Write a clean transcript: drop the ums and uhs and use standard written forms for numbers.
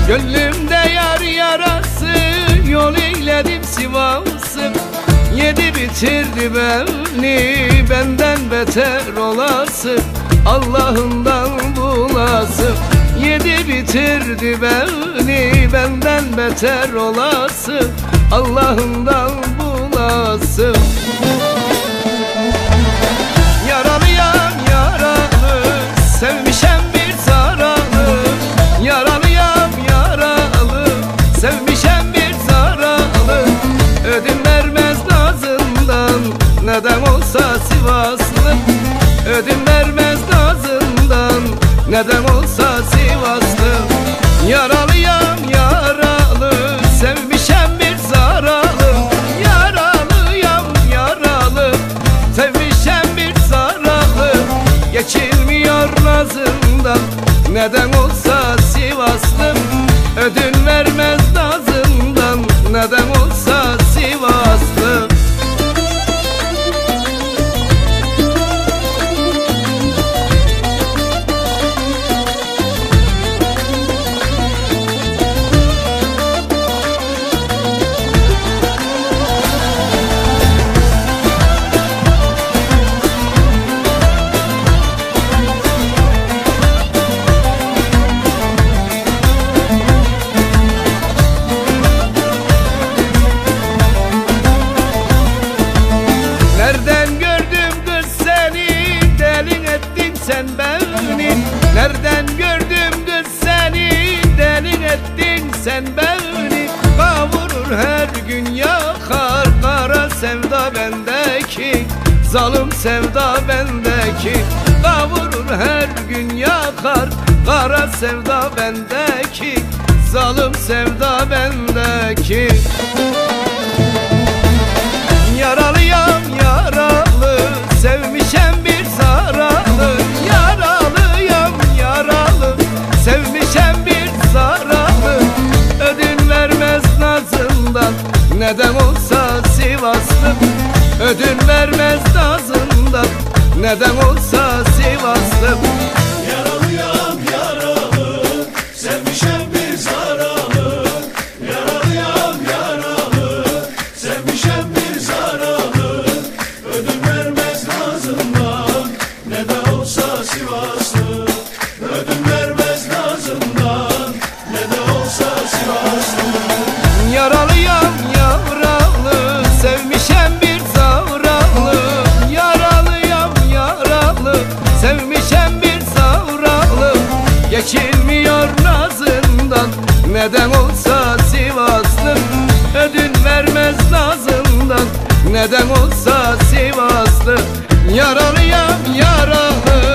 Gönlümde yar yarası, yol eyledim Sivas'ı. Yedi bitirdi beni, benden beter olası, Allah'ından bulası. Yedi bitirdi beni, benden beter olası, Allah'ından bulası. Yaralıyam yaralı, sevmişem bir zaralı. Yaralıyam yaralı, sevmişem bir zaralı. Ödün vermez nazından, neden olsa Sivaslı. Ödün vermez nazından, neden olsa Sivaslı. Yaralıyam yaralı, sevmişem bir zaralı. Yaralıyam yaralı, sevmişem bir zaralı. Geçilmiyor nazından, neden olsa Sivaslı. Ödün vermez nazından, neden olsa Sivaslı. Nereden gördüm kız seni, deli ettin sen beni. Nereden gördüm kız seni, deli ettin sen beni. Kavurur her gün yakar, kara sevda bendeki, zalim sevda bendeki. Kavurur her gün yakar, kara sevda bendeki, zalim sevda bendeki. Yaralıyam yaralı, sevmişem bir zaralı. Yaralıyam yaralı, sevmişem bir zaralı. Ödün vermez nazından, neden olsa Sivaslı. Ödün vermez nazından, neden olsa Sivaslı. Yaralıyam yaralı, sevmişem bir zaralı. Yaralıyam yaralı, sevmişem bir zaralı. Ödün vermez nazından, ne de olsa Sivaslı. Ödün vermez nazından, ne de olsa Sivaslı. Yaralıyam yaralı, sevmişem bir zavralı. Yaralıyam yaralı, sevmişem bir zavralı. Geçilmiyor nazından, neden olsa Sivaslı. Ödün vermez nazından, neden olsa Sivaslı. Yaralıyam yaralı,